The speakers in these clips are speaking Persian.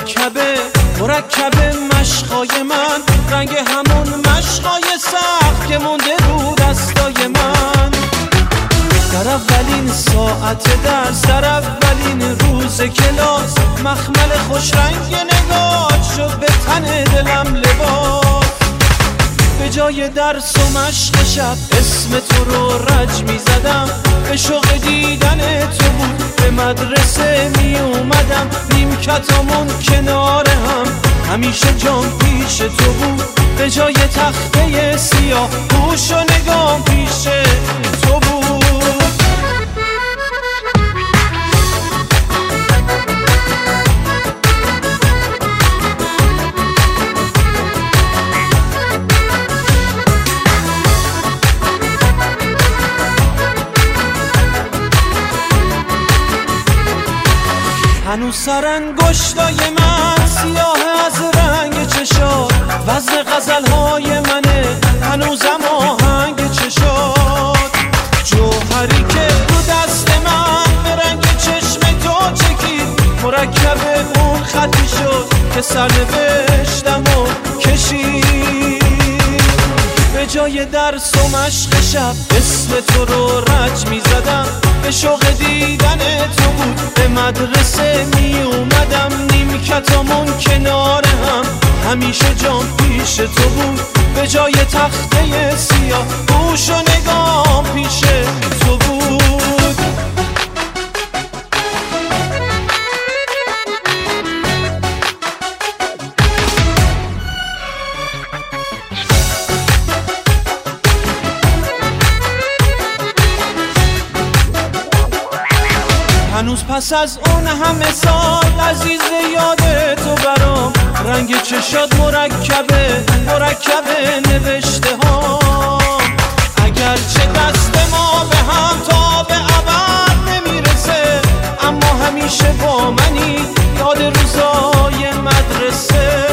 مرکب مشقای من، رنگ همون مشقای سخت که مونده رو دستای من. در اولین ساعت درس، در اولین روز کلاس، مخمل خوش رنگ نگاه شد به تن دلم لباس. به جای درس و مشق شب اسم تو رو رج می زدم، به شوق دیدن تو بود به مدرسه می اومدم. نیمکتامون کنار هم، همیشه جام پیش تو بود، به جای تخته سیاه گوش و نگام پیش تو بود. هنوز سرانگشتای من سیاه از رنگ چشات، وزن غزلهای منه هنوزم آهنگ چشات. جوهری که رو دست من به رنگ چشم تو چکید، مرکب اون خطی شد که سرنوشتم و کشید. به جای درس و مشق شب اسم تو رو رج می زدم، به شوق دیدن تو بود به مدرسه می اومدم. نیمکتامون کنار هم، همیشه جام پیش تو بود، به جای تخته سیاه گوش و نگام پیش تو بود. هنوز پس از اون همه سال عزیز یاد تو برام، رنگ چشات مرکبه نوشته ها. اگرچه دست ما به هم تا به ابد نمیرسه، اما همیشه با منی یاد روزای مدرسه.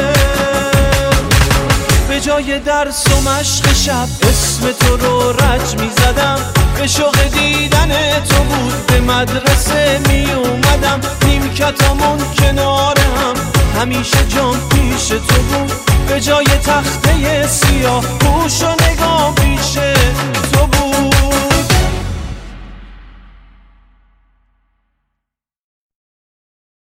به جای درس و مشق شب اسم تو رو رج می زدم، به شوق دیدن تو بود به مدرسه می اومدم. نیمکتامون کنار هم، همیشه جام پیش تو بود، به جای تخته سیاه گوش و